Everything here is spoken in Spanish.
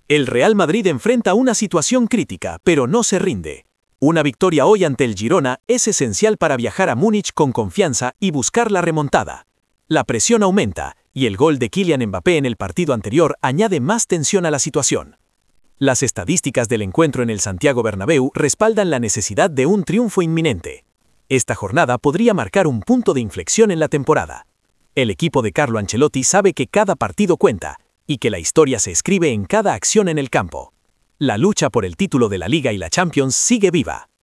El Real Madrid enfrenta una situación crítica, pero no se rinde. Una victoria hoy ante el Girona es esencial para viajar a Múnich con confianza y buscar la remontada. La presión aumenta, y el gol de Kylian Mbappé en el partido anterior añade más tensión a la situación. Las estadísticas del encuentro en el Santiago Bernabéu respaldan la necesidad de un triunfo inminente. Esta jornada podría marcar un punto de inflexión en la temporada. El equipo de Carlo Ancelotti sabe que cada partido cuenta, y que la historia se escribe en cada acción en el campo. La lucha por el título de la Liga y la Champions sigue viva.